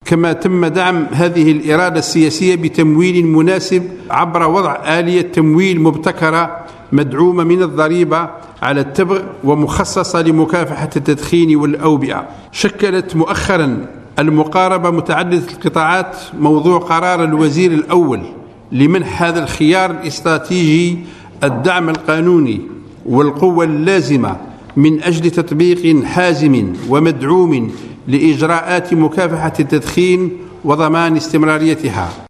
كما تم دعم هذه الإرادة السياسية بتمويل مناسب عبر وضع آلية تمويل مبتكرة مدعومة من الضريبة على التبغ ومخصصة لمكافحة التدخين والأوبئة. شكلت مؤخرا المقاربة متعددة القطاعات موضوع قرار الوزير الأول لمنح هذا الخيار الاستراتيجي الدعم القانوني والقوة اللازمة من أجل تطبيق حازم ومدعوم لإجراءات مكافحة التدخين وضمان استمراريتها.